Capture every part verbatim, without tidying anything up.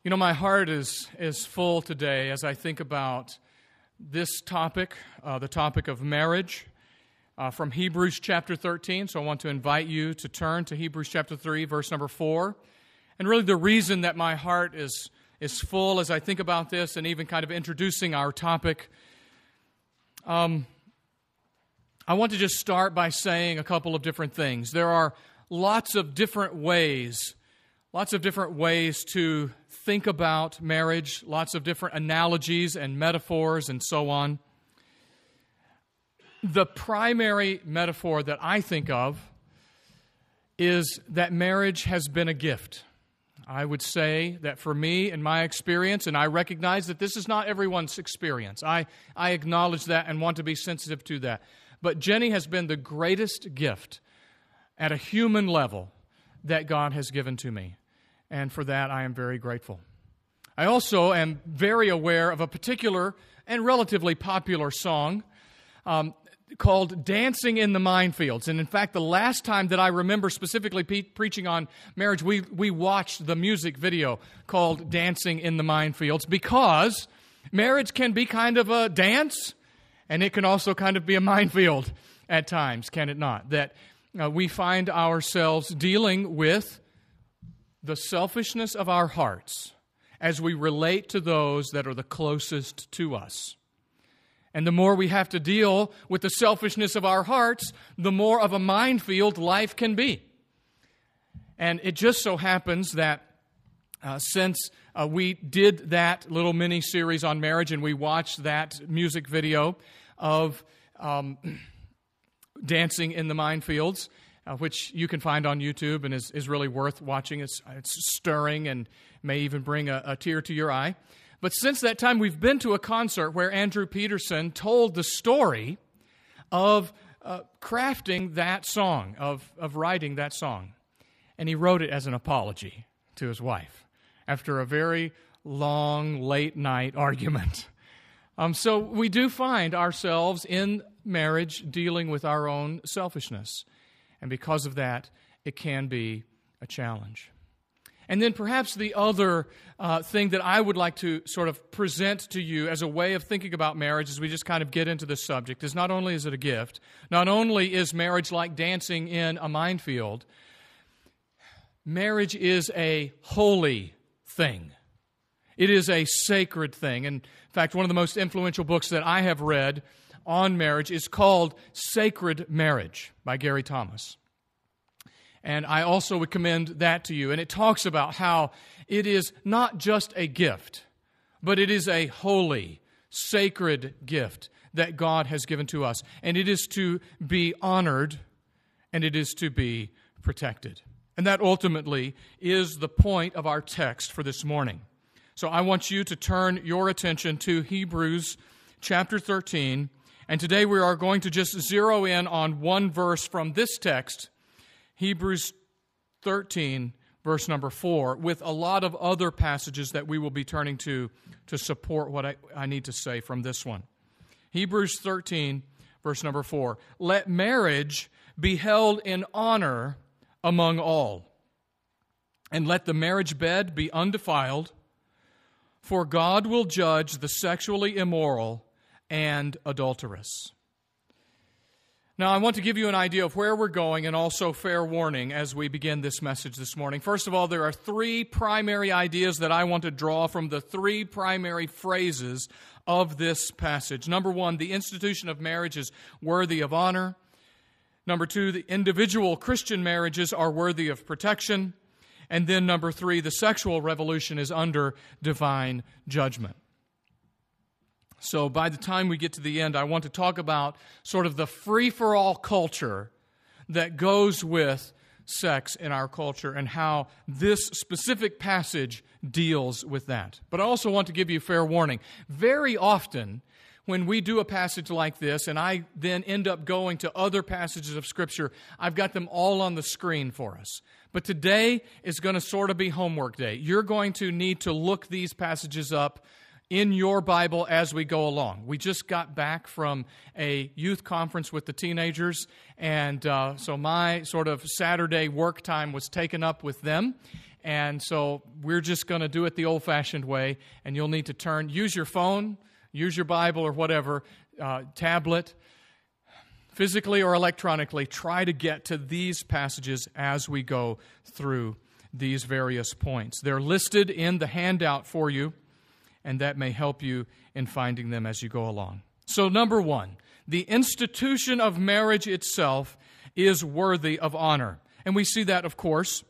You know, my heart is is full today as I think about this topic, uh, the topic of marriage, uh, from Hebrews chapter thirteen. So I want to invite you to turn to Hebrews chapter three, verse number four. And really the reason that my heart is, is full as I think about this and even kind of introducing our topic, um, I want to just start by saying a couple of different things. There are lots of different ways, lots of different ways to think about marriage, lots of different analogies and metaphors and so on. The primary metaphor that I think of is that marriage has been a gift. I would say that for me, in my experience, and I recognize that this is not everyone's experience. I, I acknowledge that and want to be sensitive to that. But Jenny has been the greatest gift at a human level that God has given to me. And for that, I am very grateful. I also am very aware of a particular and relatively popular song um, called Dancing in the Minefields. And in fact, the last time that I remember specifically pe- preaching on marriage, we, we watched the music video called Dancing in the Minefields because marriage can be kind of a dance, and it can also kind of be a minefield at times, can it not? That uh, we find ourselves dealing with the selfishness of our hearts as we relate to those that are the closest to us. And the more we have to deal with the selfishness of our hearts, the more of a minefield life can be. And it just so happens that uh, since uh, we did that little mini-series on marriage and we watched that music video of um, Dancing in the Minefields, Uh, which you can find on YouTube and is, is really worth watching. It's, it's stirring and may even bring a, a tear to your eye. But since that time, we've been to a concert where Andrew Peterson told the story of uh, crafting that song, of, of writing that song. And he wrote it as an apology to his wife after a very long, late-night argument. Um, so we do find ourselves in marriage dealing with our own selfishness. And because of that, it can be a challenge. And then perhaps the other uh, thing that I would like to sort of present to you as a way of thinking about marriage as we just kind of get into this subject is not only is it a gift, not only is marriage like dancing in a minefield, marriage is a holy thing. It is a sacred thing. And in fact, one of the most influential books that I have read on marriage is called Sacred Marriage by Gary Thomas. And I also would commend that to you. And it talks about how it is not just a gift, but it is a holy, sacred gift that God has given to us. And it is to be honored, and it is to be protected. And that ultimately is the point of our text for this morning. So I want you to turn your attention to Hebrews chapter thirteen. And today we are going to just zero in on one verse from this text, Hebrews thirteen, verse number four, with a lot of other passages that we will be turning to to support what I, I need to say from this one. Hebrews thirteen, verse number four. Let marriage be held in honor among all, and let the marriage bed be undefiled, for God will judge the sexually immoral and adulterous. Now, I want to give you an idea of where we're going and also fair warning as we begin this message this morning. First of all, there are three primary ideas that I want to draw from the three primary phrases of this passage. Number one, the institution of marriage is worthy of honor. Number two, the individual Christian marriages are worthy of protection. And then number three, the sexual revolution is under divine judgment. So by the time we get to the end, I want to talk about sort of the free-for-all culture that goes with sex in our culture and how this specific passage deals with that. But I also want to give you fair warning. Very often, when we do a passage like this, and I then end up going to other passages of Scripture, I've got them all on the screen for us. But today is going to sort of be homework day. You're going to need to look these passages up in your Bible as we go along. We just got back from a youth conference with the teenagers, and uh, so my sort of Saturday work time was taken up with them. And so we're just going to do it the old-fashioned way, and you'll need to turn, use your phone, use your Bible or whatever, uh, tablet, physically or electronically. Try to get to these passages as we go through these various points. They're listed in the handout for you, and that may help you in finding them as you go along. So number one, the institution of marriage itself is worthy of honor. And we see that, of course,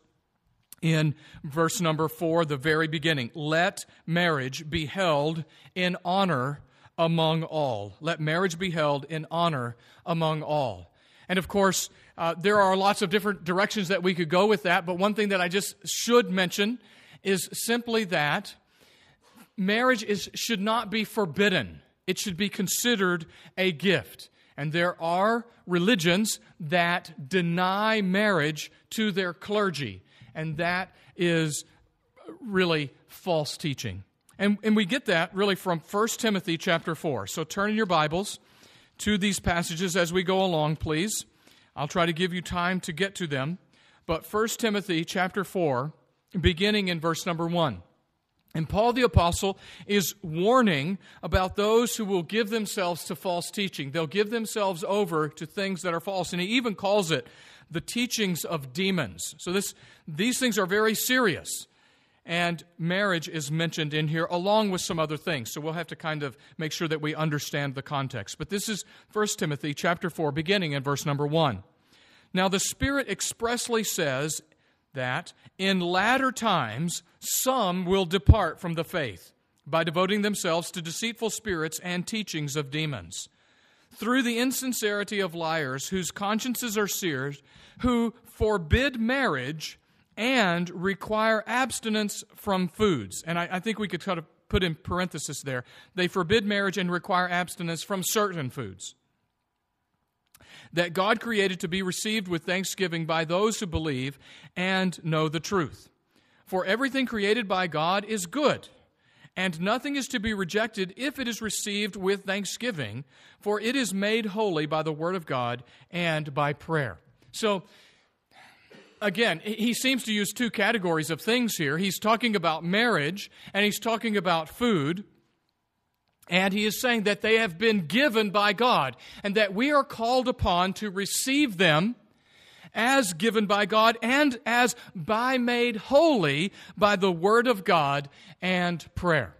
in verse number four, the very beginning. Let marriage be held in honor among all. Let marriage be held in honor among all. And of course, uh, there are lots of different directions that we could go with that, but one thing that I just should mention is simply that marriage is should not be forbidden. It should be considered a gift. And there are religions that deny marriage to their clergy. And that is really false teaching. And, and we get that really from First Timothy chapter four. So turn in your Bibles to these passages as we go along, please. I'll try to give you time to get to them. But First Timothy chapter four, beginning in verse number one. And Paul the Apostle is warning about those who will give themselves to false teaching. They'll give themselves over to things that are false. And he even calls it the teachings of demons. So this, these things are very serious. And marriage is mentioned in here along with some other things. So we'll have to kind of make sure that we understand the context. But this is First Timothy chapter four, beginning in verse number one. Now the Spirit expressly says that in latter times some will depart from the faith by devoting themselves to deceitful spirits and teachings of demons, through the insincerity of liars whose consciences are seared, who forbid marriage and require abstinence from foods. And I, I think we could kind of put in parenthesis there. They forbid marriage and require abstinence from certain foods that God created to be received with thanksgiving by those who believe and know the truth. For everything created by God is good, and nothing is to be rejected if it is received with thanksgiving, for it is made holy by the word of God and by prayer. So, again, he seems to use two categories of things here. He's talking about marriage, and he's talking about food. And he is saying that they have been given by God, and that we are called upon to receive them as given by God and as by made holy by the Word of God and prayer.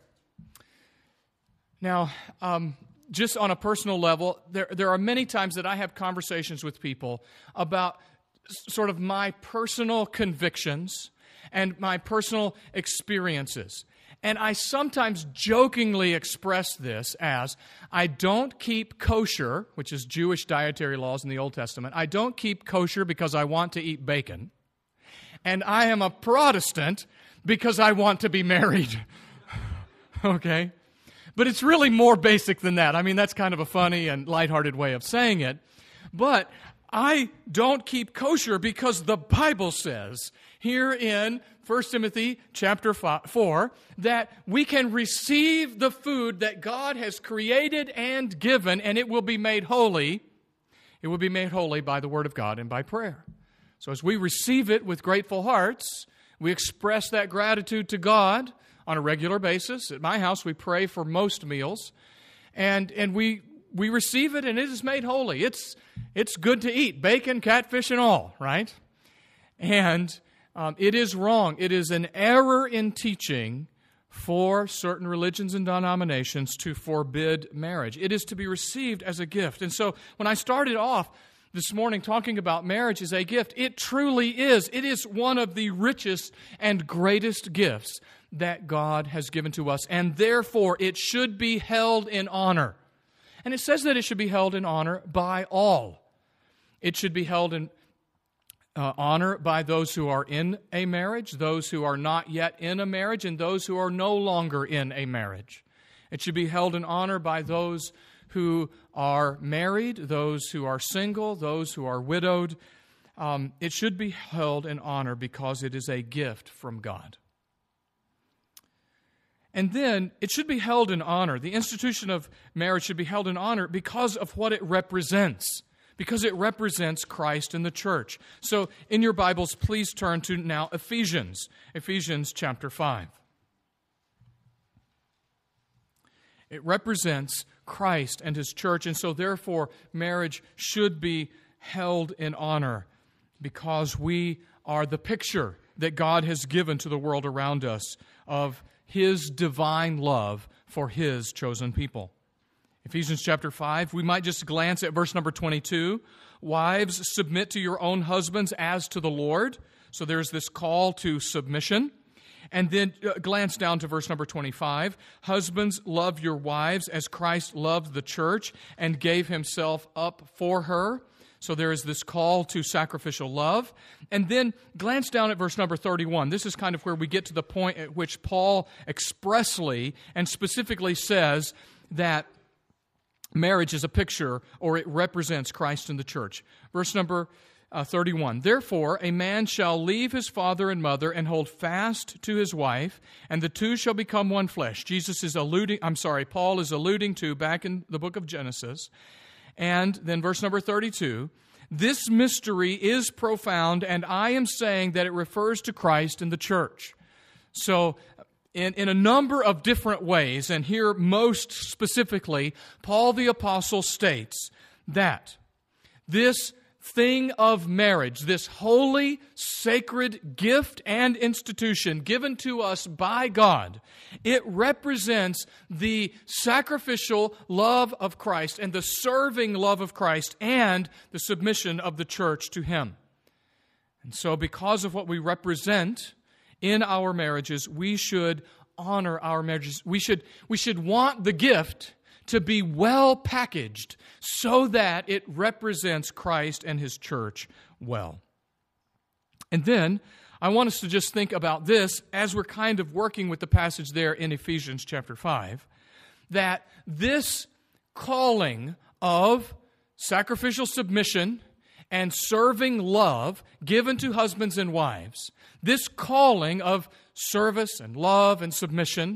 Now, um, just on a personal level, there, there are many times that I have conversations with people about sort of my personal convictions and my personal experiences. And I sometimes jokingly express this as, I don't keep kosher, which is Jewish dietary laws in the Old Testament. I don't keep kosher because I want to eat bacon. And I am a Protestant because I want to be married. Okay? But it's really more basic than that. I mean, that's kind of a funny and lighthearted way of saying it. But I don't keep kosher because the Bible says here in First Timothy chapter four that we can receive the food that God has created and given, and it will be made holy. It will be made holy by the Word of God and by prayer. So as we receive it with grateful hearts, we express that gratitude to God on a regular basis. At my house, we pray for most meals, and and we we receive it, and it is made holy. It's it's good to eat, bacon, catfish, and all, right? And um, it is wrong. It is an error in teaching for certain religions and denominations to forbid marriage. It is to be received as a gift. And so when I started off this morning talking about marriage as a gift, it truly is. It is one of the richest and greatest gifts that God has given to us, and therefore it should be held in honor. And it says that it should be held in honor by all. It should be held in uh, honor by those who are in a marriage, those who are not yet in a marriage, and those who are no longer in a marriage. It should be held in honor by those who are married, those who are single, those who are widowed. Um, it should be held in honor because it is a gift from God. And then it should be held in honor. The institution of marriage should be held in honor because of what it represents, because it represents Christ and the church. So in your Bibles, please turn to now Ephesians, Ephesians chapter five. It represents Christ and His church, and so therefore marriage should be held in honor because we are the picture that God has given to the world around us of His divine love for His chosen people. Ephesians chapter five, we might just glance at verse number twenty-two. Wives, submit to your own husbands as to the Lord. So there's this call to submission. And then uh, glance down to verse number twenty-five. Husbands, love your wives as Christ loved the church and gave Himself up for her. So there is this call to sacrificial love. And then glance down at verse number thirty-one. This is kind of where we get to the point at which Paul expressly and specifically says that marriage is a picture or it represents Christ and the church. Verse number Uh, thirty-one, therefore a man shall leave his father and mother and hold fast to his wife, and the two shall become one flesh. Jesus is alluding, I'm sorry, Paul is alluding to back in the book of Genesis. And then verse number thirty-two, this mystery is profound, and I am saying that it refers to Christ and the church. So in, in a number of different ways, and here most specifically, Paul the Apostle states that this thing of marriage, this holy, sacred gift and institution given to us by God, it represents the sacrificial love of Christ and the serving love of Christ and the submission of the church to Him. And so because of what we represent in our marriages, we should honor our marriages. We should, we should want the gift to be well packaged so that it represents Christ and His church well. And then I want us to just think about this as we're kind of working with the passage there in Ephesians chapter five, that this calling of sacrificial submission and serving love given to husbands and wives, this calling of service and love and submission,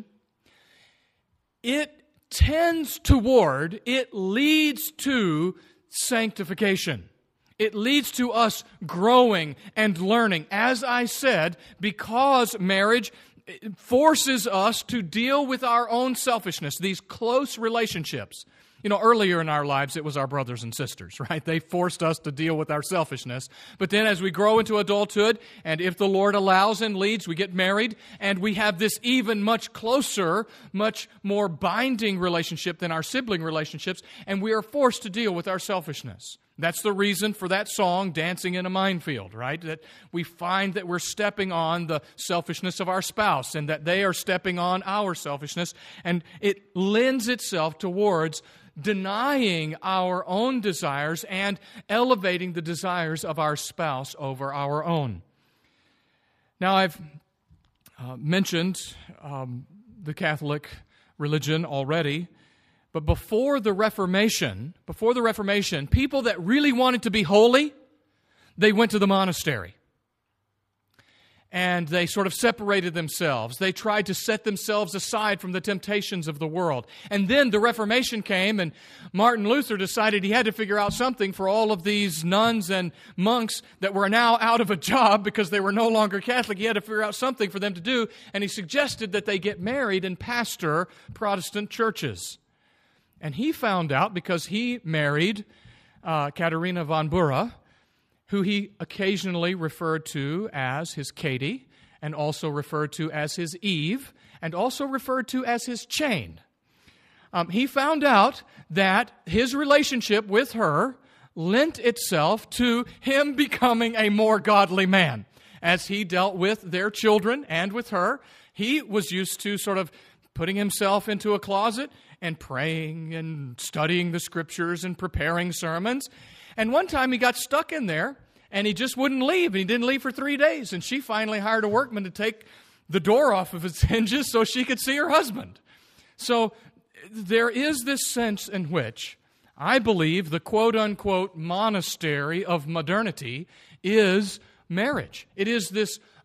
it tends toward, it leads to sanctification. It leads to us growing and learning. As I said, because marriage forces us to deal with our own selfishness, these close relationships. You know, earlier in our lives, it was our brothers and sisters, right? They forced us to deal with our selfishness. But then as we grow into adulthood, and if the Lord allows and leads, we get married, and we have this even much closer, much more binding relationship than our sibling relationships, and we are forced to deal with our selfishness. That's the reason for that song, Dancing in a Minefield, right? That we find that we're stepping on the selfishness of our spouse and that they are stepping on our selfishness, and it lends itself towards denying our own desires and elevating the desires of our spouse over our own. Now, I've uh, mentioned um, the Catholic religion already, but before the Reformation, before the Reformation, people that really wanted to be holy, they went to the monastery. And they sort of separated themselves. They tried to set themselves aside from the temptations of the world. And then the Reformation came, and Martin Luther decided he had to figure out something for all of these nuns and monks that were now out of a job because they were no longer Catholic. He had to figure out something for them to do, and he suggested that they get married and pastor Protestant churches. And he found out, because he married uh, Katharina von Bora, who he occasionally referred to as his Katie, and also referred to as his Eve, and also referred to as his chain. Um, he found out that his relationship with her lent itself to him becoming a more godly man. As he dealt with their children and with her, he was used to sort of putting himself into a closet and praying and studying the Scriptures and preparing sermons. And one time he got stuck in there, and he just wouldn't leave, and he didn't leave for three days. And she finally hired a workman to take the door off of its hinges so she could see her husband. So there is this sense in which I believe the quote-unquote monastery of modernity is marriage. It is this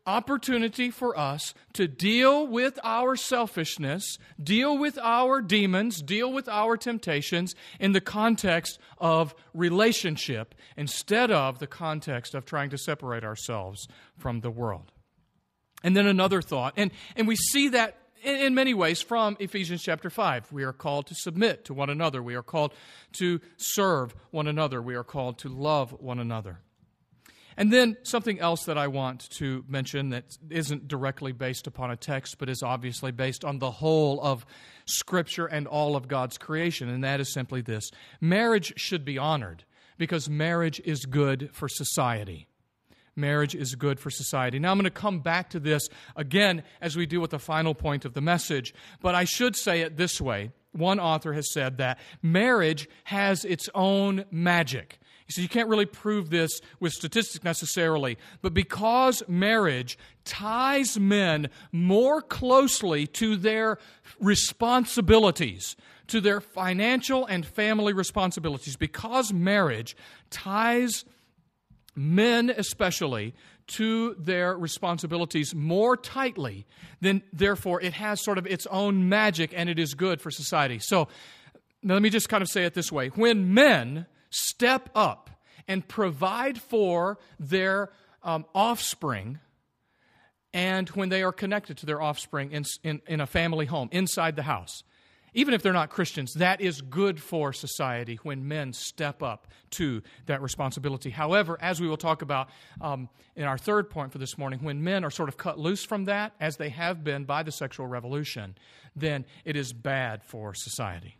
opportunity for us to deal with our selfishness, deal with our demons, deal with our temptations in the context of relationship instead of the context of trying to separate ourselves from the world. And then another thought, and, and we see that in, in many ways from Ephesians chapter five. We are called to submit to one another. We are called to serve one another. We are called to love one another. And then something else that I want to mention that isn't directly based upon a text, but is obviously based on the whole of Scripture and all of God's creation, and that is simply this. Marriage should be honored because marriage is good for society. Marriage is good for society. Now, I'm going to come back to this again as we deal with the final point of the message, but I should say it this way. One author has said that marriage has its own magic. So you can't really prove this with statistics necessarily, but because marriage ties men more closely to their responsibilities, to their financial and family responsibilities, because marriage ties men especially to their responsibilities more tightly, then therefore it has sort of its own magic and it is good for society. So now let me just kind of say it this way. When men step up and provide for their um, offspring, and when they are connected to their offspring in, in, in a family home, inside the house, even if they're not Christians, that is good for society when men step up to that responsibility. However, as we will talk about um, in our third point for this morning, when men are sort of cut loose from that, as they have been by the sexual revolution, then it is bad for society.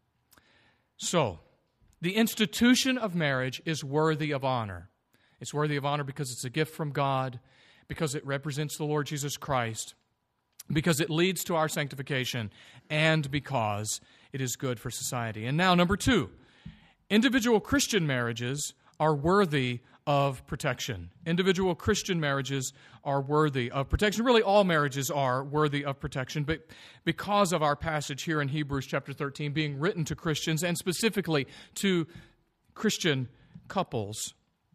So, the institution of marriage is worthy of honor. It's worthy of honor because it's a gift from God, because it represents the Lord Jesus Christ, because it leads to our sanctification, and because it is good for society. And now, number two, individual Christian marriages are worthy of protection. Individual Christian marriages are worthy of protection. Really, all marriages are worthy of protection, but because of our passage here in Hebrews chapter thirteen being written to Christians, and specifically to Christian couples,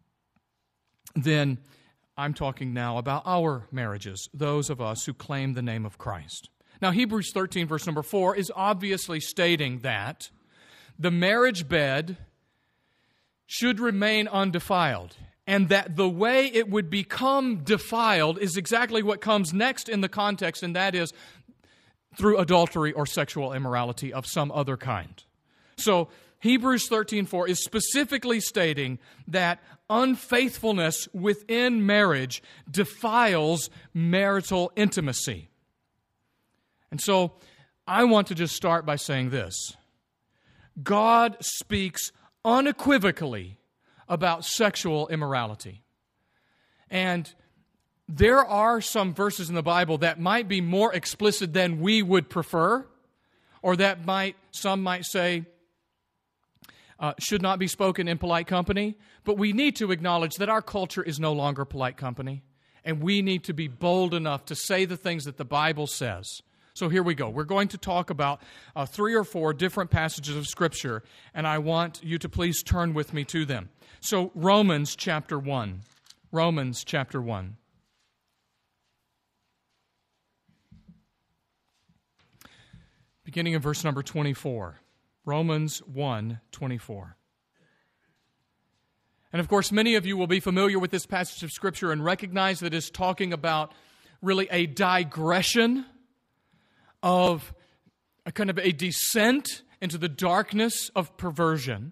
then I'm talking now about our marriages, those of us who claim the name of Christ. Now, Hebrews thirteen, verse number four, is obviously stating that the marriage bed should remain undefiled, and that the way it would become defiled is exactly what comes next in the context, and that is through adultery or sexual immorality of some other kind. So, Hebrews thirteen four is specifically stating that unfaithfulness within marriage defiles marital intimacy. And so, I want to just start by saying this. God speaks unequivocally about sexual immorality. And there are some verses in the Bible that might be more explicit than we would prefer, or that might, some might say, uh, should not be spoken in polite company. But we need to acknowledge that our culture is no longer polite company, and we need to be bold enough to say the things that the Bible says. So here we go. We're going to talk about uh, three or four different passages of Scripture, and I want you to please turn with me to them. So Romans chapter one. Romans chapter one. Beginning in verse number twenty-four. Romans one, twenty-four. And of course, many of you will be familiar with this passage of Scripture and recognize that it's talking about really a digression of a kind of a descent into the darkness of perversion.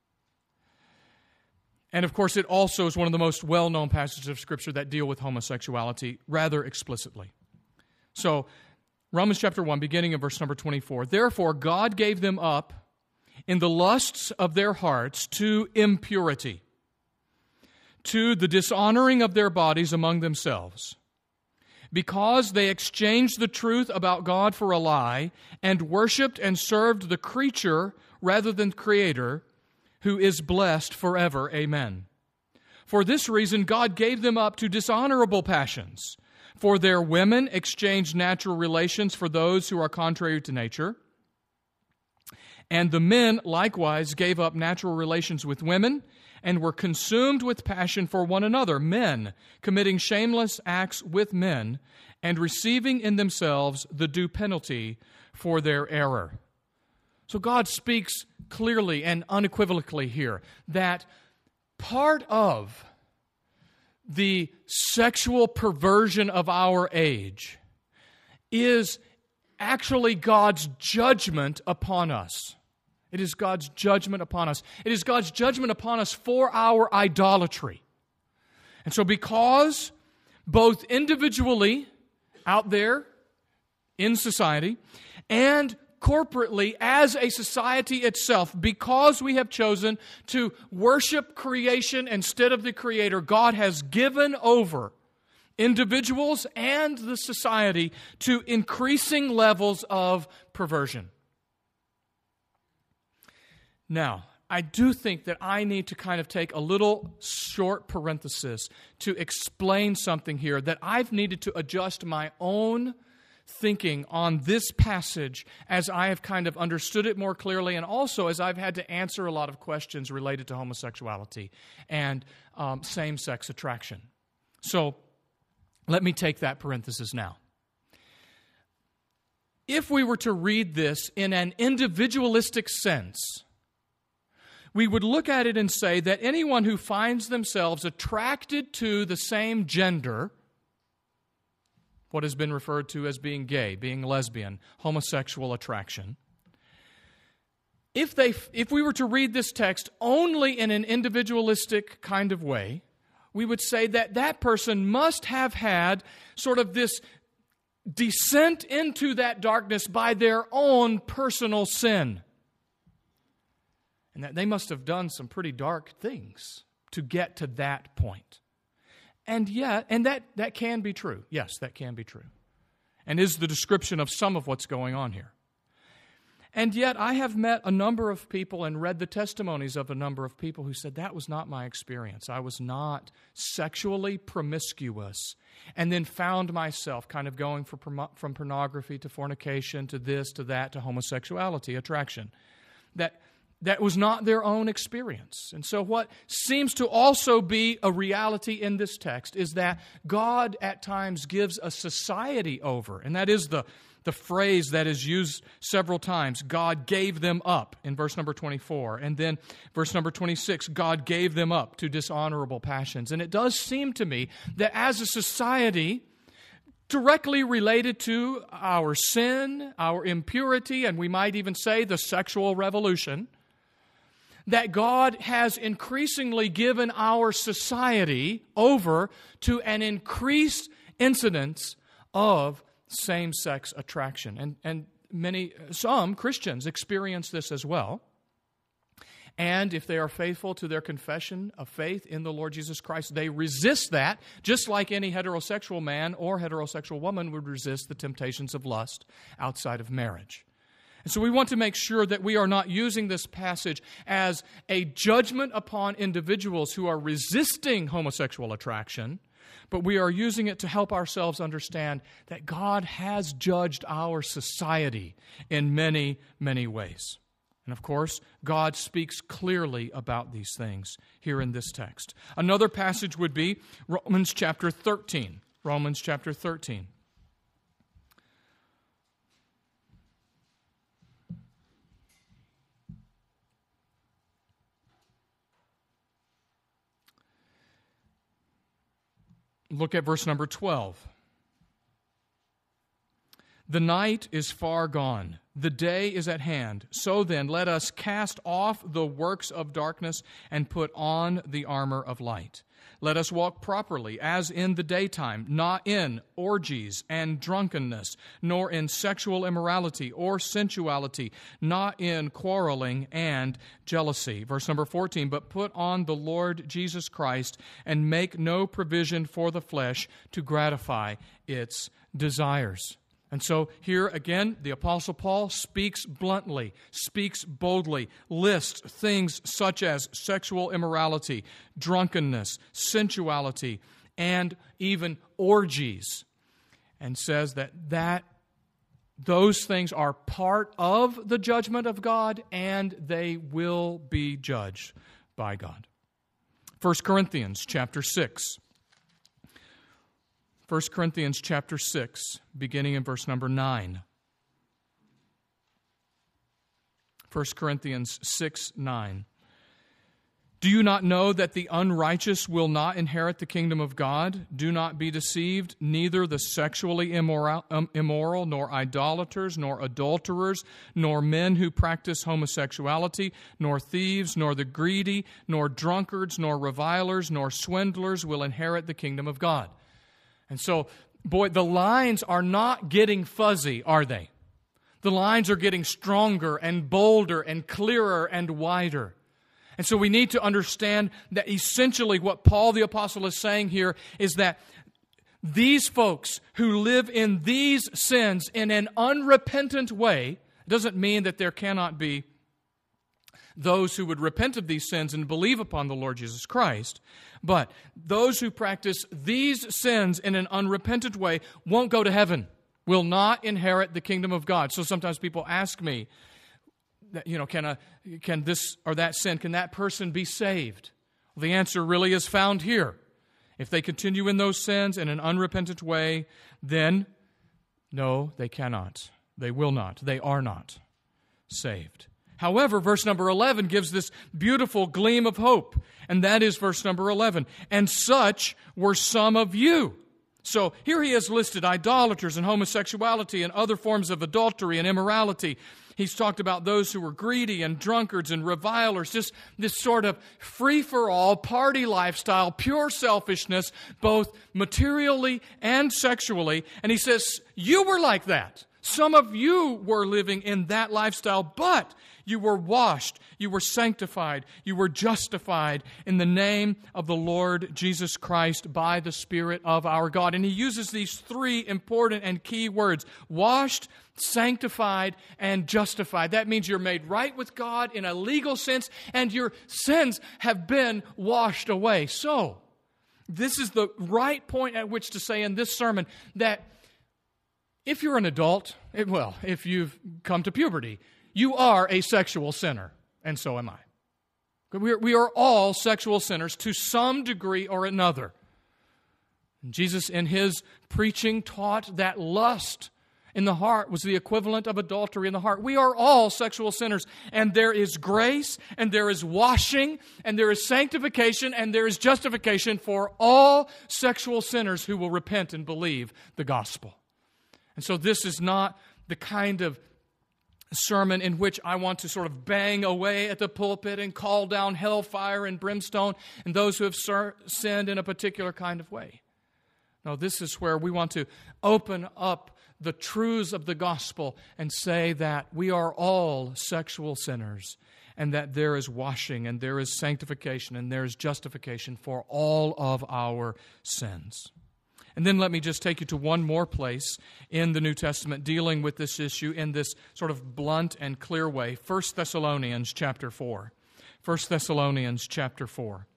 And of course, it also is one of the most well-known passages of Scripture that deal with homosexuality rather explicitly. So, Romans chapter one, beginning in verse number twenty-four. Therefore, God gave them up in the lusts of their hearts to impurity, to the dishonoring of their bodies among themselves, because they exchanged the truth about God for a lie, and worshipped and served the creature rather than the Creator, who is blessed forever. Amen. For this reason, God gave them up to dishonorable passions. For their women exchanged natural relations for those who are contrary to nature. And the men likewise gave up natural relations with women and were consumed with passion for one another, men committing shameless acts with men, and receiving in themselves the due penalty for their error. So God speaks clearly and unequivocally here that part of the sexual perversion of our age is actually God's judgment upon us. It is God's judgment upon us. It is God's judgment upon us for our idolatry. And so because both individually out there in society and corporately as a society itself, because we have chosen to worship creation instead of the Creator, God has given over individuals and the society to increasing levels of perversion. Now, I do think that I need to kind of take a little short parenthesis to explain something here that I've needed to adjust my own thinking on this passage as I have kind of understood it more clearly, and also as I've had to answer a lot of questions related to homosexuality and um, same-sex attraction. So, let me take that parenthesis now. If we were to read this in an individualistic sense, we would look at it and say that anyone who finds themselves attracted to the same gender, what has been referred to as being gay, being lesbian, homosexual attraction, if they, if we were to read this text only in an individualistic kind of way, we would say that that person must have had sort of this descent into that darkness by their own personal sin. And that they must have done some pretty dark things to get to that point. And yet, and that, that can be true. Yes, that can be true. And is the description of some of what's going on here. And yet, I have met a number of people and read the testimonies of a number of people who said, that was not my experience. I was not sexually promiscuous, and then found myself kind of going for, from pornography to fornication to this, to that, to homosexuality, attraction. That, that was not their own experience. And so what seems to also be a reality in this text is that God at times gives a society over, and that is the The phrase that is used several times, God gave them up in verse number twenty-four. And then verse number twenty-six, God gave them up to dishonorable passions. And it does seem to me that as a society, directly related to our sin, our impurity, and we might even say the sexual revolution, that God has increasingly given our society over to an increased incidence of same-sex attraction. And, and many, some Christians experience this as well. And if they are faithful to their confession of faith in the Lord Jesus Christ, they resist that, just like any heterosexual man or heterosexual woman would resist the temptations of lust outside of marriage. And so we want to make sure that we are not using this passage as a judgment upon individuals who are resisting homosexual attraction, but we are using it to help ourselves understand that God has judged our society in many, many ways. And of course, God speaks clearly about these things here in this text. Another passage would be Romans chapter thirteen. Romans chapter thirteen. Look at verse number twelve. The night is far gone. The day is at hand. So then, let us cast off the works of darkness and put on the armor of light. Let us walk properly, as in the daytime, not in orgies and drunkenness, nor in sexual immorality or sensuality, not in quarreling and jealousy. Verse number fourteen, but put on the Lord Jesus Christ and make no provision for the flesh to gratify its desires. And so here again, the Apostle Paul speaks bluntly, speaks boldly, lists things such as sexual immorality, drunkenness, sensuality, and even orgies, and says that, that those things are part of the judgment of God, and they will be judged by God. First Corinthians chapter six. First Corinthians chapter six, beginning in verse number nine. First Corinthians six, nine. Do you not know that the unrighteous will not inherit the kingdom of God? Do not be deceived. Neither the sexually immoral, um, immoral, nor idolaters, nor adulterers, nor men who practice homosexuality, nor thieves, nor the greedy, nor drunkards, nor revilers, nor swindlers will inherit the kingdom of God. And so, boy, the lines are not getting fuzzy, are they? The lines are getting stronger and bolder and clearer and wider. And so we need to understand that essentially what Paul the Apostle is saying here is that these folks who live in these sins in an unrepentant way, doesn't mean that there cannot be those who would repent of these sins and believe upon the Lord Jesus Christ, but those who practice these sins in an unrepentant way won't go to heaven, will not inherit the kingdom of God. So sometimes people ask me, that, you know, can a can this or that sin, can that person be saved? Well, the answer really is found here. If they continue in those sins in an unrepentant way, then no, they cannot. They will not. They are not saved. However, verse number eleven gives this beautiful gleam of hope, and that is verse number eleven. And such were some of you. So here he has listed idolaters and homosexuality and other forms of adultery and immorality. He's talked about those who were greedy and drunkards and revilers, just this sort of free-for-all party lifestyle, pure selfishness, both materially and sexually. And he says, you were like that. Some of you were living in that lifestyle, but you were washed, you were sanctified, you were justified in the name of the Lord Jesus Christ by the Spirit of our God. And he uses these three important and key words: washed, sanctified, and justified. That means you're made right with God in a legal sense, and your sins have been washed away. So, this is the right point at which to say in this sermon that if you're an adult, it, well, if you've come to puberty, you are a sexual sinner, and so am I. We are, we are all sexual sinners to some degree or another. And Jesus, in his preaching, taught that lust in the heart was the equivalent of adultery in the heart. We are all sexual sinners, and there is grace, and there is washing, and there is sanctification, and there is justification for all sexual sinners who will repent and believe the gospel. And so this is not the kind of sermon in which I want to sort of bang away at the pulpit and call down hellfire and brimstone and those who have ser- sinned in a particular kind of way. No, this is where we want to open up the truths of the gospel and say that we are all sexual sinners, and that there is washing and there is sanctification and there is justification for all of our sins. And then let me just take you to one more place in the New Testament dealing with this issue in this sort of blunt and clear way. First Thessalonians chapter four. First Thessalonians chapter four.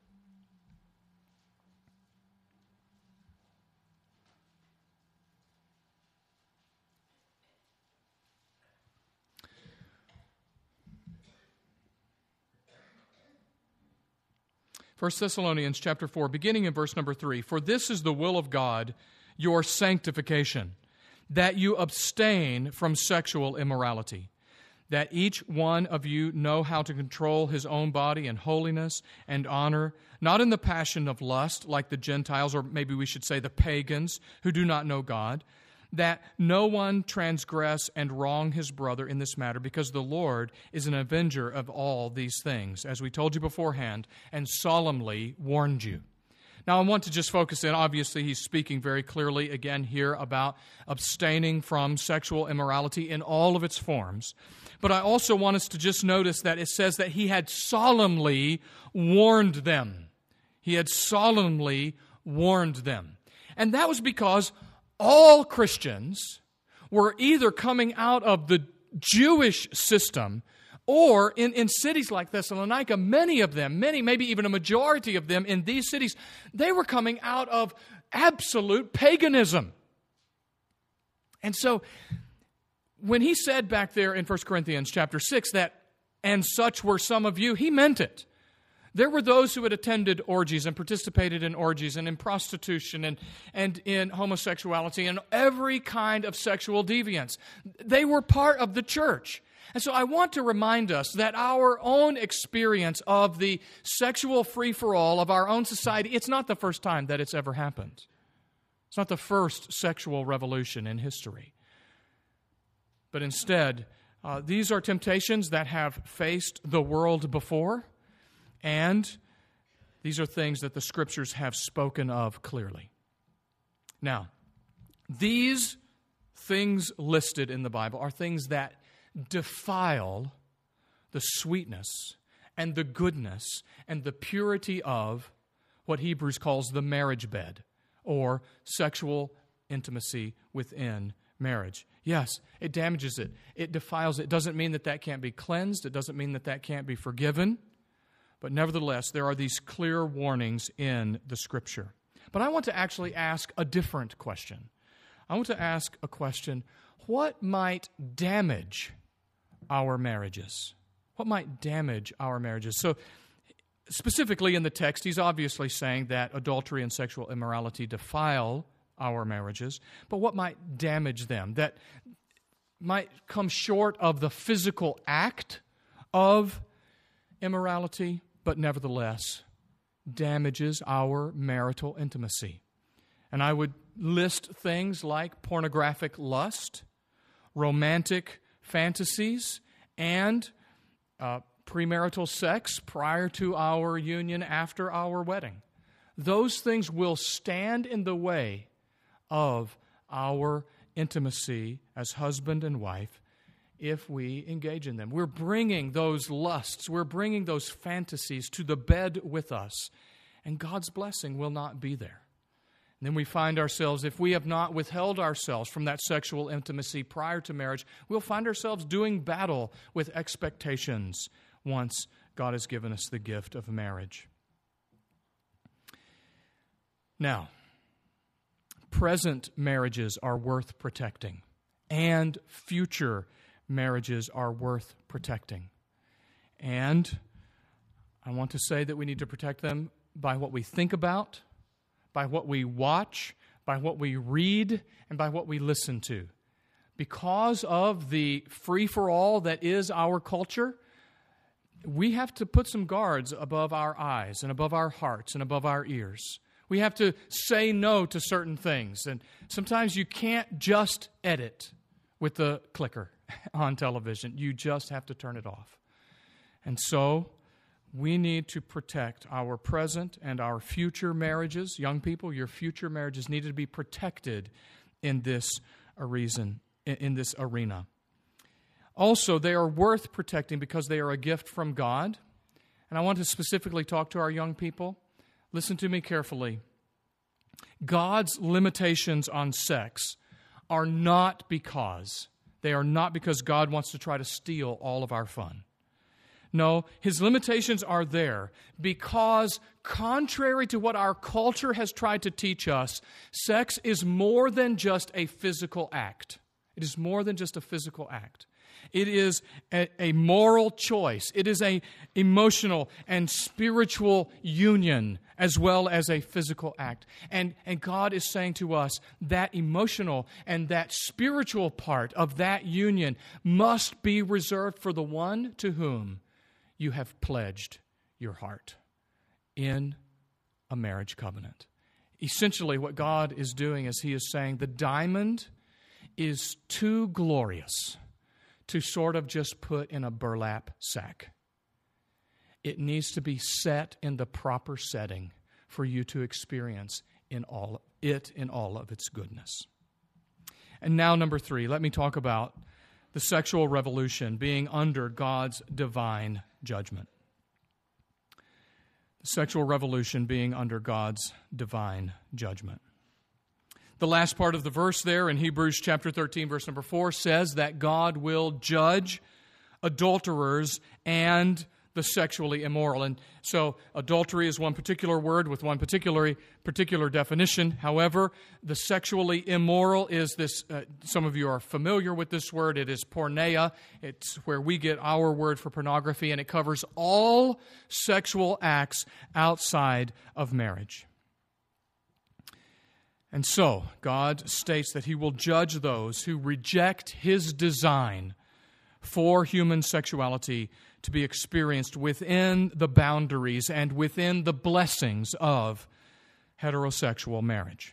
First Thessalonians chapter four, beginning in verse number three. For this is the will of God, your sanctification, that you abstain from sexual immorality, that each one of you know how to control his own body in holiness and honor, not in the passion of lust like the Gentiles, or maybe we should say the pagans who do not know God, that no one transgress and wrong his brother in this matter, because the Lord is an avenger of all these things, as we told you beforehand and solemnly warned you. Now, I want to just focus in. Obviously, he's speaking very clearly again here about abstaining from sexual immorality in all of its forms. But I also want us to just notice that it says that he had solemnly warned them. He had solemnly warned them. And that was because all Christians were either coming out of the Jewish system, or in, in cities like Thessalonica, many of them, many, maybe even a majority of them in these cities, they were coming out of absolute paganism. And so when he said back there in First Corinthians chapter six that, and such were some of you, he meant it. There were those who had attended orgies and participated in orgies and in prostitution and, and in homosexuality and every kind of sexual deviance. They were part of the church. And so I want to remind us that our own experience of the sexual free-for-all of our own society, it's not the first time that it's ever happened. It's not the first sexual revolution in history. But instead, uh, these are temptations that have faced the world before, and these are things that the Scriptures have spoken of clearly. Now, these things listed in the Bible are things that defile the sweetness and the goodness and the purity of what Hebrews calls the marriage bed, or sexual intimacy within marriage. Yes, it damages it. It defiles it. It doesn't mean that that can't be cleansed. It doesn't mean that that can't be forgiven. But nevertheless, there are these clear warnings in the Scripture. But I want to actually ask a different question. I want to ask a question: what might damage our marriages? What might damage our marriages? So, specifically in the text, he's obviously saying that adultery and sexual immorality defile our marriages, but what might damage them? That might come short of the physical act of immorality, but nevertheless damages our marital intimacy. And I would list things like pornographic lust, romantic fantasies, and uh, premarital sex prior to our union, after our wedding. Those things will stand in the way of our intimacy as husband and wife if we engage in them. We're bringing those lusts, we're bringing those fantasies to the bed with us, and God's blessing will not be there. And then we find ourselves, if we have not withheld ourselves from that sexual intimacy prior to marriage, we'll find ourselves doing battle with expectations once God has given us the gift of marriage. Now, present marriages are worth protecting, and future marriages are worth protecting. And I want to say that we need to protect them by what we think about, by what we watch, by what we read, and by what we listen to. Because of the free-for-all that is our culture, we have to put some guards above our eyes and above our hearts and above our ears. We have to say no to certain things. And sometimes you can't just edit with the clicker on television. You just have to turn it off. And so we need to protect our present and our future marriages. Young people, your future marriages need to be protected in this reason, in this arena. Also, they are worth protecting because they are a gift from God. And I want to specifically talk to our young people. Listen to me carefully. God's limitations on sex are not because, they are not because God wants to try to steal all of our fun. No, His limitations are there because, contrary to what our culture has tried to teach us, sex is more than just a physical act. It is more than just a physical act. It is a, a moral choice. It is an emotional and spiritual union as well as a physical act. And, and God is saying to us that emotional and that spiritual part of that union must be reserved for the one to whom you have pledged your heart in a marriage covenant. Essentially, what God is doing is He is saying the diamond is too glorious to sort of just put in a burlap sack. It needs to be set in the proper setting for you to experience in all it in all of its goodness. And now, number three, let me talk about the sexual revolution being under God's divine judgment. The sexual revolution being under God's divine judgment. The last part of the verse there in Hebrews chapter thirteen, verse number four, says that God will judge adulterers and the sexually immoral. And so adultery is one particular word with one particular particular definition. However, the sexually immoral is this, uh, some of you are familiar with this word, it is porneia. It's where we get our word for pornography, and it covers all sexual acts outside of marriage. And so, God states that He will judge those who reject His design for human sexuality to be experienced within the boundaries and within the blessings of heterosexual marriage.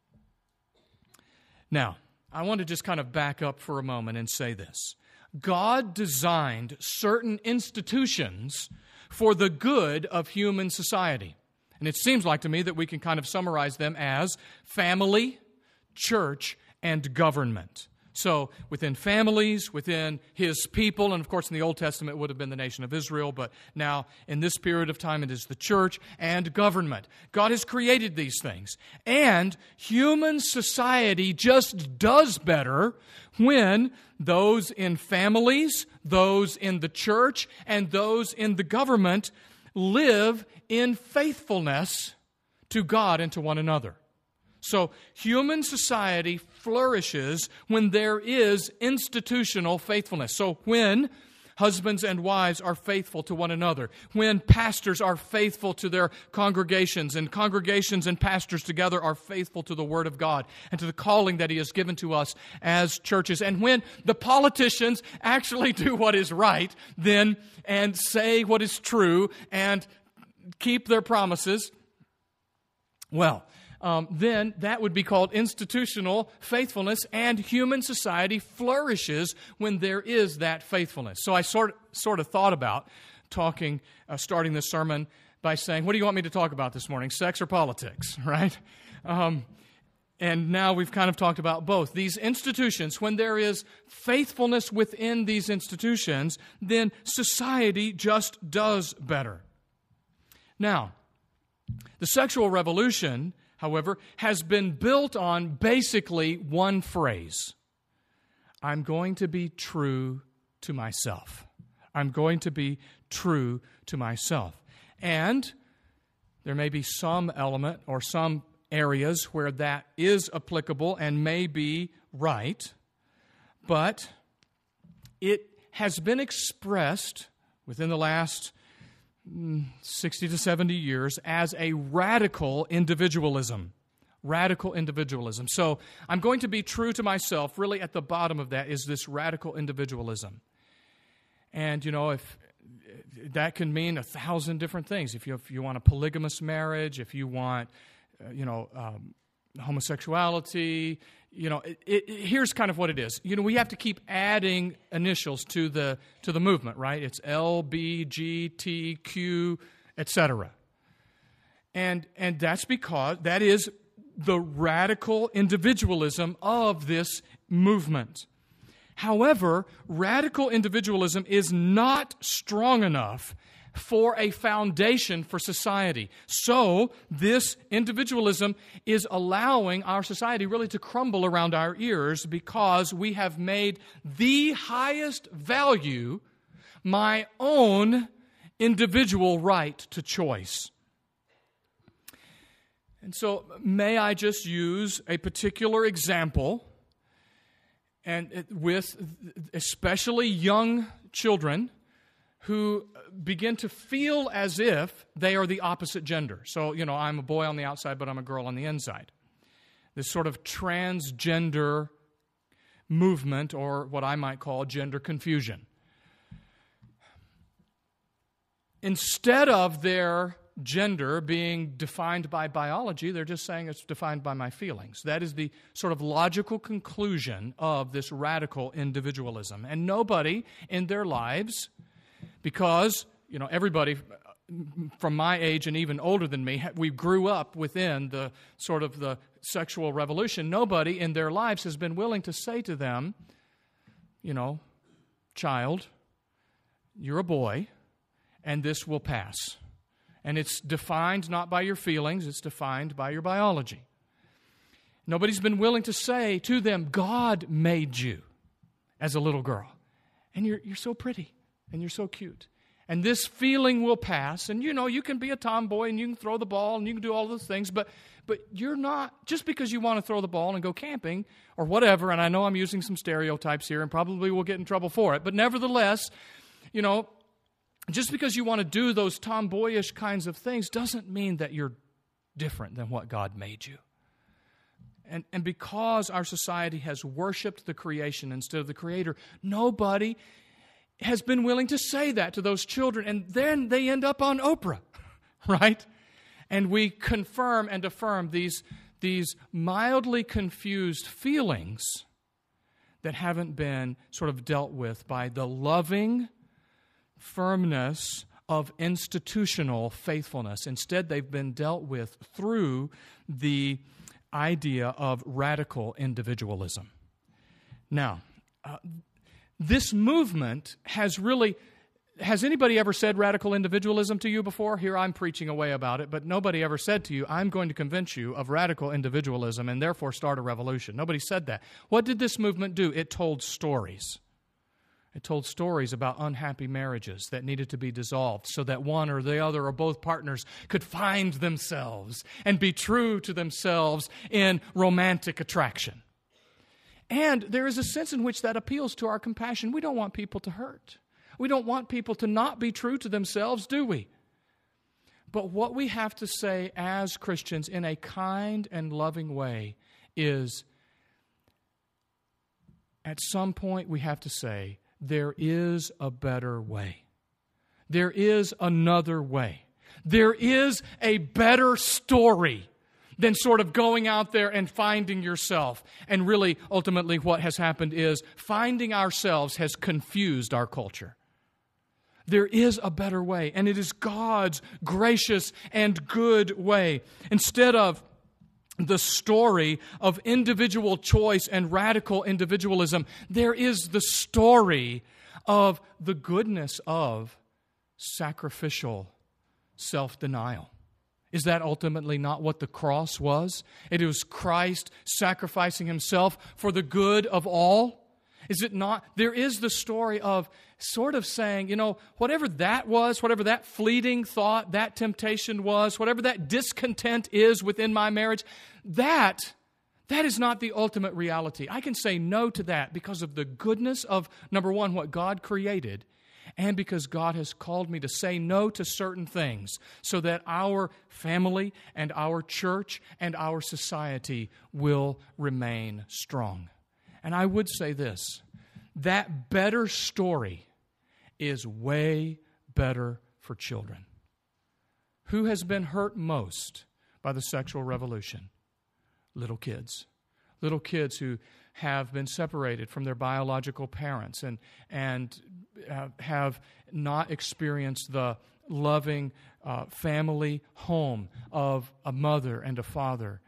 Now, I want to just kind of back up for a moment and say this. God designed certain institutions for the good of human society. And it seems like to me that we can kind of summarize them as family, church, and government. So within families, within His people, and of course in the Old Testament it would have been the nation of Israel, but now in this period of time it is the church and government. God has created these things. And human society just does better when those in families, those in the church, and those in the government live in faithfulness to God and to one another. So human society flourishes when there is institutional faithfulness. So when husbands and wives are faithful to one another, when pastors are faithful to their congregations, and congregations and pastors together are faithful to the Word of God and to the calling that He has given to us as churches, and when the politicians actually do what is right, then and say what is true and keep their promises, well, Um, then that would be called institutional faithfulness, and human society flourishes when there is that faithfulness. So I sort sort of thought about talking, uh, starting this sermon by saying, what do you want me to talk about this morning, sex or politics, right? Um, and now we've kind of talked about both. These institutions, when there is faithfulness within these institutions, then society just does better. Now, the sexual revolution, however, has been built on basically one phrase. I'm going to be true to myself. I'm going to be true to myself. And there may be some element or some areas where that is applicable and may be right, but it has been expressed within the last sixty to seventy years as a radical individualism. Radical individualism. So I'm going to be true to myself. Really at the bottom of that is this radical individualism. And, you know, if that can mean a thousand different things. If you, if you want a polygamous marriage, if you want, uh, you know, um, homosexuality, you know, it, it, here's kind of what it is. You know, we have to keep adding initials to the to the movement, right? It's L, B, G, T, Q, et cetera. And and that's because that is the radical individualism of this movement. However, radical individualism is not strong enough for a foundation for society. So this individualism is allowing our society really to crumble around our ears because we have made the highest value my own individual right to choice. And so may I just use a particular example, and with especially young children who begin to feel as if they are the opposite gender. So, you know, I'm a boy on the outside, but I'm a girl on the inside. This sort of transgender movement, or what I might call gender confusion. Instead of their gender being defined by biology, they're just saying it's defined by my feelings. That is the sort of logical conclusion of this radical individualism. And nobody in their lives, because, you know, everybody from my age and even older than me, we grew up within the sort of the sexual revolution. Nobody in their lives has been willing to say to them, you know, child, you're a boy, and this will pass. And it's defined not by your feelings, it's defined by your biology. Nobody's been willing to say to them, God made you as a little girl. And you're you're so pretty, and you're so cute. And this feeling will pass. And, you know, you can be a tomboy and you can throw the ball and you can do all those things. But but you're not, just because you want to throw the ball and go camping or whatever, and I know I'm using some stereotypes here and probably will get in trouble for it. But nevertheless, you know, just because you want to do those tomboyish kinds of things doesn't mean that you're different than what God made you. And, and because our society has worshiped the creation instead of the Creator, nobody has been willing to say that to those children. And then they end up on Oprah, right? And we confirm and affirm these, these mildly confused feelings that haven't been sort of dealt with by the loving firmness of institutional faithfulness. Instead, they've been dealt with through the idea of radical individualism. Now, uh, this movement has really... Has anybody ever said radical individualism to you before? Here I'm preaching away about it, but nobody ever said to you, I'm going to convince you of radical individualism and therefore start a revolution. Nobody said that. What did this movement do? It told stories. It told stories about unhappy marriages that needed to be dissolved so that one or the other or both partners could find themselves and be true to themselves in romantic attraction. And there is a sense in which that appeals to our compassion. We don't want people to hurt. We don't want people to not be true to themselves, do we? But what we have to say as Christians in a kind and loving way is, at some point we have to say, there is a better way. There is another way. There is a better story than sort of going out there and finding yourself. And really, ultimately, what has happened is finding ourselves has confused our culture. There is a better way, and it is God's gracious and good way. Instead of the story of individual choice and radical individualism, there is the story of the goodness of sacrificial self-denial. Is that ultimately not what the cross was? It was Christ sacrificing Himself for the good of all. Is it not? There is the story of sort of saying, you know, whatever that was, whatever that fleeting thought, that temptation was, whatever that discontent is within my marriage, that, that is not the ultimate reality. I can say no to that because of the goodness of, number one, what God created, and because God has called me to say no to certain things so that our family and our church and our society will remain strong. And I would say this, that better story is way better for children. Who has been hurt most by the sexual revolution? Little kids. Little kids who have been separated from their biological parents and, and uh, have not experienced the loving uh, family home of a mother and a father,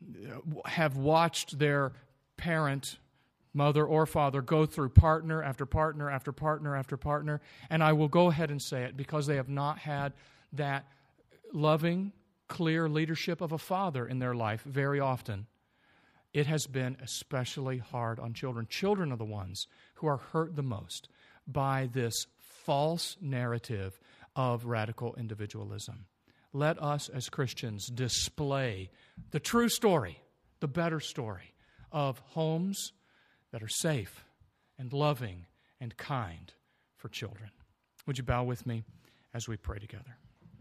have watched their parent, mother or father, go through partner after partner after partner after partner. And I will go ahead and say it because they have not had that loving, clear leadership of a father in their life very often. It has been especially hard on children. Children are the ones who are hurt the most by this false narrative of radical individualism. Let us as Christians display the true story, the better story of homes that are safe and loving and kind for children. Would you bow with me as we pray together?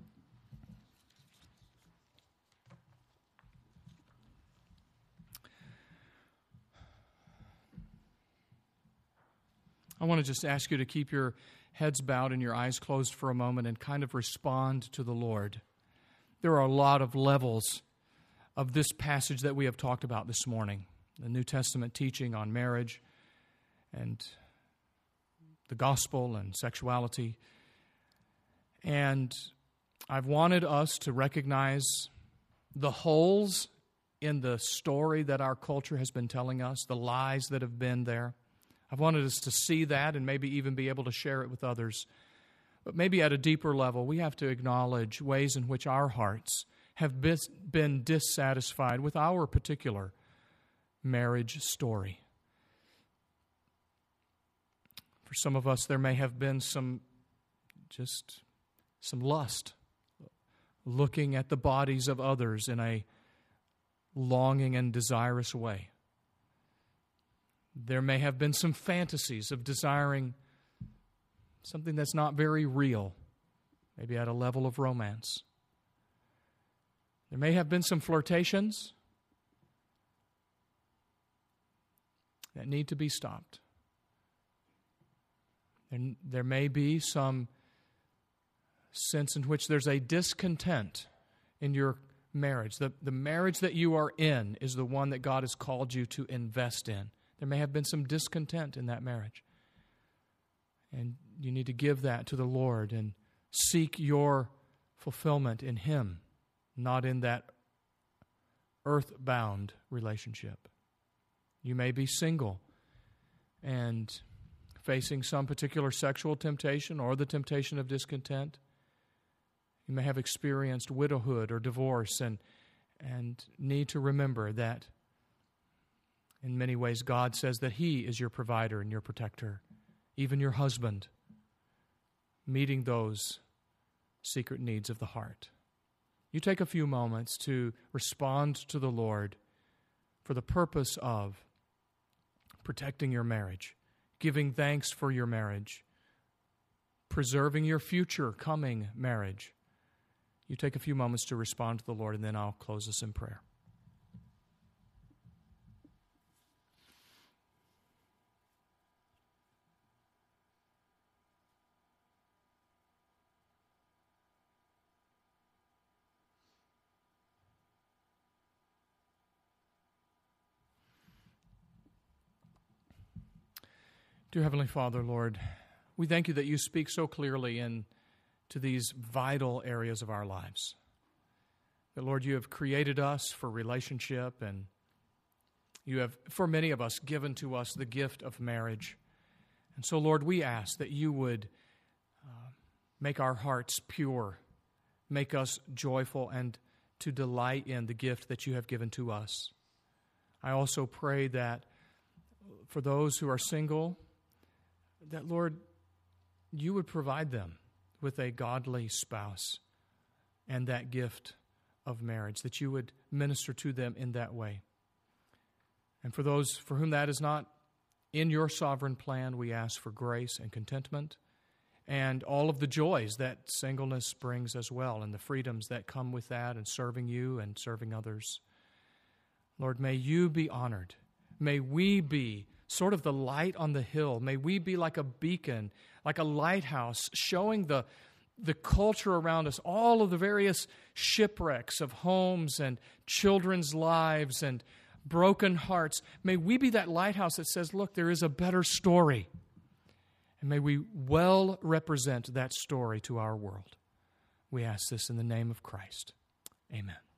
I want to just ask you to keep your heads bowed and your eyes closed for a moment and kind of respond to the Lord. There are a lot of levels of this passage that we have talked about this morning. The New Testament teaching on marriage and the gospel and sexuality. And I've wanted us to recognize the holes in the story that our culture has been telling us, the lies that have been there. I've wanted us to see that and maybe even be able to share it with others. But maybe at a deeper level, we have to acknowledge ways in which our hearts have been dissatisfied with our particular marriage story. For some of us, there may have been some just some lust, looking at the bodies of others in a longing and desirous way. There may have been some fantasies of desiring something that's not very real, maybe at a level of romance. There may have been some flirtations that need to be stopped. And there may be some sense in which there's a discontent in your marriage. The, the marriage that you are in is the one that God has called you to invest in. There may have been some discontent in that marriage. And you need to give that to the Lord and seek your fulfillment in Him, not in that earthbound relationship. You may be single and facing some particular sexual temptation or the temptation of discontent. You may have experienced widowhood or divorce and, and need to remember that in many ways God says that He is your provider and your protector, even your husband, meeting those secret needs of the heart. You take a few moments to respond to the Lord for the purpose of protecting your marriage, giving thanks for your marriage, preserving your future coming marriage. You take a few moments to respond to the Lord, and then I'll close us in prayer. Dear Heavenly Father, Lord, we thank you that you speak so clearly in to these vital areas of our lives. That, Lord, you have created us for relationship, and you have, for many of us, given to us the gift of marriage. And so, Lord, we ask that you would uh, make our hearts pure, make us joyful, and to delight in the gift that you have given to us. I also pray that for those who are single, that, Lord, you would provide them with a godly spouse and that gift of marriage, that you would minister to them in that way. And for those for whom that is not in your sovereign plan, we ask for grace and contentment and all of the joys that singleness brings as well, and the freedoms that come with that, and serving you and serving others. Lord, may you be honored. May we be sort of the light on the hill. May we be like a beacon, like a lighthouse, showing the, the culture around us, all of the various shipwrecks of homes and children's lives and broken hearts. May we be that lighthouse that says, look, there is a better story. And may we well represent that story to our world. We ask this in the name of Christ. Amen.